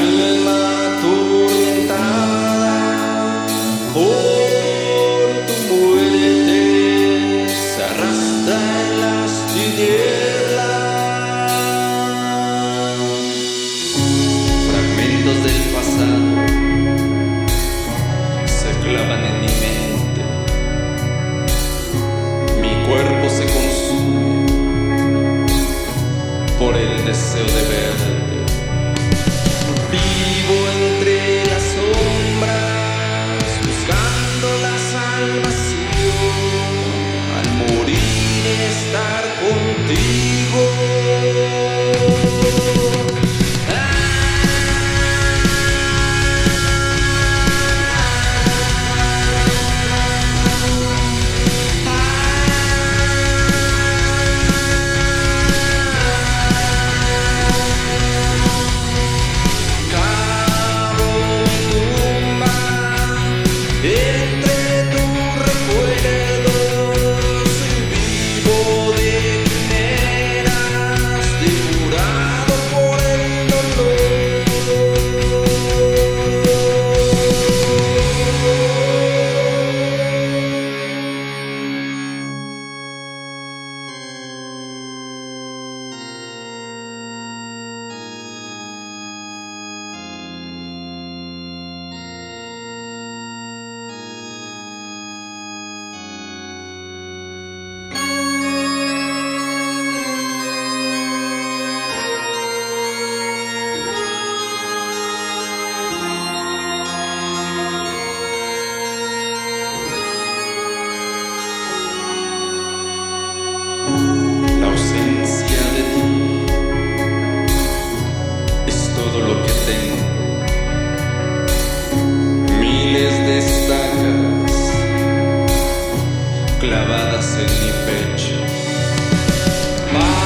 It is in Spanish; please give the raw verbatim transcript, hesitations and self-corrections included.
alma atormentada por tu muerte se arrastra en las tinieblas. Fragmentos del pasado se clavan en mi mente, mi cuerpo se consume por el deseo de verte. Vivo entre las sombras, buscando la salvación, al morir estar contigo. La ausencia de ti es todo lo que tengo. Miles de estacas clavadas en mi pecho.